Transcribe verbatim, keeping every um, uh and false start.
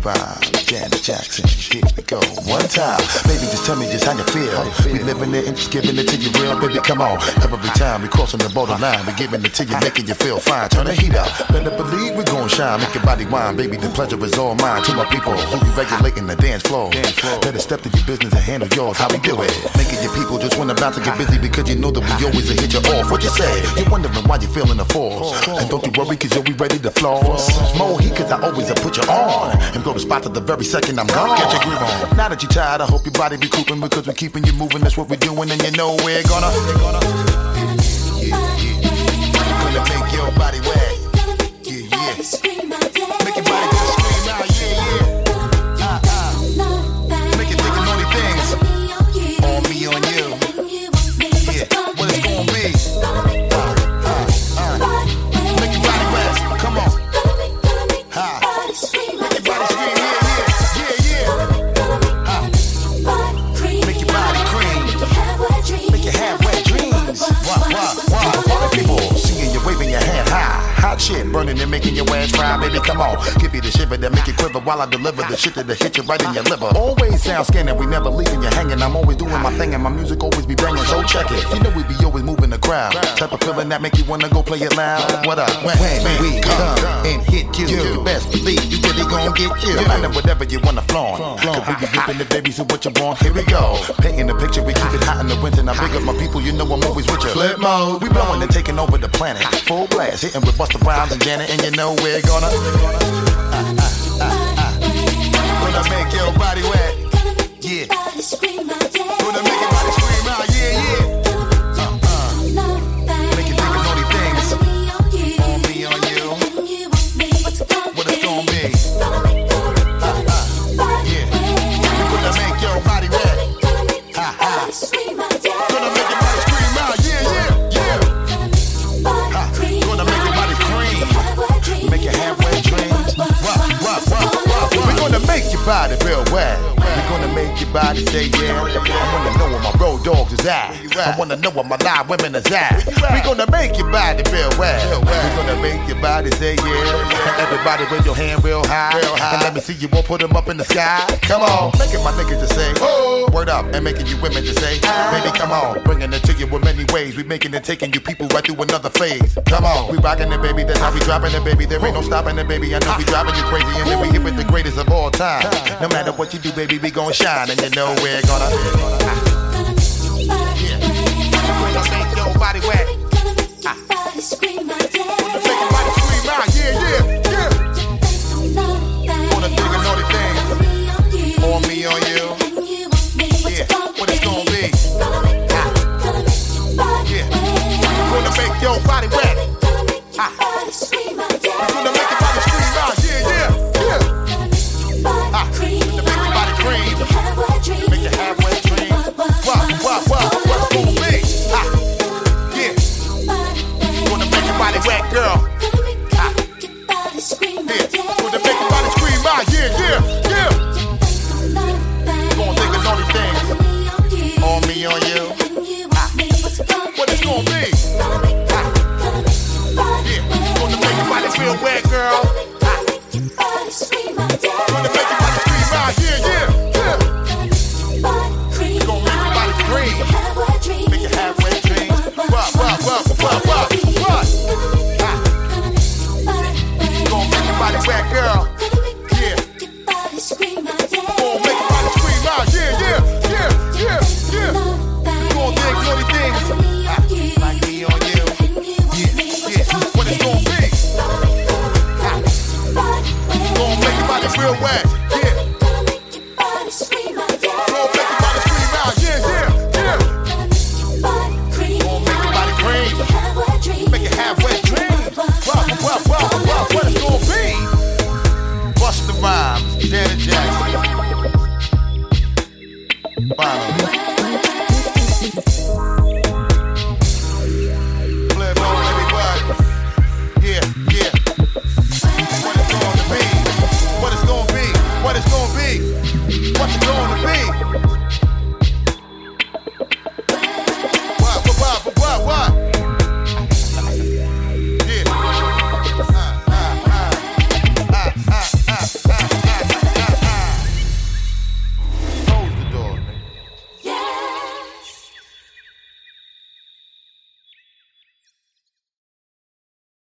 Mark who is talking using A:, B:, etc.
A: by Janet Jackson. Here we go. One time. Baby, just tell me just how you feel. How you feel. We living it and just giving it to you real. Baby, come on. Every time we crossing the borderline, we giving it to you, making you feel fine. Turn the heat up. Better believe we gon' shine. Make your body wine. Baby, the pleasure is all mine. To my people who be regulating the dance floor. Better step to your business and handle yours. How we do it? Making your people just wanna bounce and get busy because you know that we always hit you off. What you say? You're wondering why you feeling the force. And don't you worry cause yo, we ready to floss. More heat cause I always put you on. And go to spot to the very second I'm gone. Get your groove on. Now that you're tired, I hope your body be cooping because we're keeping you moving. That's what we're doing and you know we're gonna yeah, yeah. Gonna make your body wet. Yeah, yeah. Make your body go scream out, yeah, yeah. Uh, uh. Make it think of naughty things. On me, on you. Yeah, what it's gonna be. Uh, uh, uh. Make your body wet. Come on. Ha. Make your body scream, yeah, yeah. Yeah, yeah. Uh. Make your body cream. Make you have wet dreams. Wah, wah, wah. All the people seeing you waving your hand high. Hot shit burning and making your ass fry, baby, come on. Give you the shiver that make you quiver while I deliver the shit that'll hit you right in your liver. Always sound scanning, we never leaving you hanging. I'm always doing my thing and my music always be banging, so check it. You know we be always moving the crowd. Type of feeling that make you wanna go play it loud. What up? When, when we come and hit you, you best believe you really gon' get you. No matter whatever you wanna flaunt. Cause we be ripping the baby, so what you want? Here we go. Painting the picture, we keep it hot in the winter. Now big up my people, you know I'm always with you. Flip mode, we blowing and taking over the planet. Full blast, hitting with Busta Rhymes and Janet, and you know we're gonna uh, uh, uh, uh. Gonna make your body wet. Yeah. Gonna make your body scream out. Yeah, yeah. Uh, uh. Make you think of naughty things. On me, on you. What it's gonna be. Uh, uh. Yeah. Gonna make your body wet. Ha ha. Gonna make your body scream out. Yeah, yeah, yeah. Ha. Gonna make your body cream. Make you have wet dreams. Wah, wah, wah, wah, wah. We're gonna make your body real wet. We're gonna make your body say yeah. I wanna know where my road dogs is at. I wanna know where my live women is at. We're gonna make your body real wet. We're gonna make your body say yeah. And everybody with your hand real high. And let me see you all put them up in the sky. Come on, making my niggas just say oh. Word up and making you women just say baby come on. Bringing it to you in many ways. We making it, taking you people right through another phase. Come on, we rocking it baby. That's how we dropping it baby. There ain't no stopping it baby. I know we driving you crazy and then we hit with the greatest of all time. No matter what you do baby, we gon' shine and you know we're gonna yeah. Gonna make your body wet. Ah. Gonna make your body scream out. Yeah, yeah, yeah. Gonna think of naughty things. On me, on you. Yeah, what it's gonna be. Ah. Yeah. Gonna make your body wet. Ah. Gonna make your body scream out. Yeah, yeah, yeah. Ah. Gonna make your body cream. Make you have wet dreams. Wow, wow, wow, what's gonna be? Ah. Yeah. Gonna make your body wet, girl. Ah. Yeah. Gonna make your body scream out. Yeah, yeah, yeah. Gonna think of naughty things. On me, on you. Ah. What it's gonna be? Ah. Yeah. Gonna make your body real wet, girl. Ah. Gonna make your body scream out. Yeah, yeah, yeah. Gonna make your body scream. Make you have wet dreams. What, what, what, what, what, what? Ah. Gonna make your body wet, girl. Yeah. Gonna make your body scream out. Yeah, yeah, yeah, yeah, yeah. Gonna dig naughty things. Ah. Like me on you. Yeah, yeah. What it's gonna be? Ah. Gonna make your body real wet. Yeah. Gonna make your body scream out. Yeah, yeah, yeah. Gonna make your body cream. Make you have wet dreams. Wow, wow, wow, wow. What it's gonna be? Busta Rhymes, Janet Jackson. Wow. Flip on everybody. Yeah, yeah. What it's gonna be? What it's gonna be? What it's gonna be? What's it gonna be?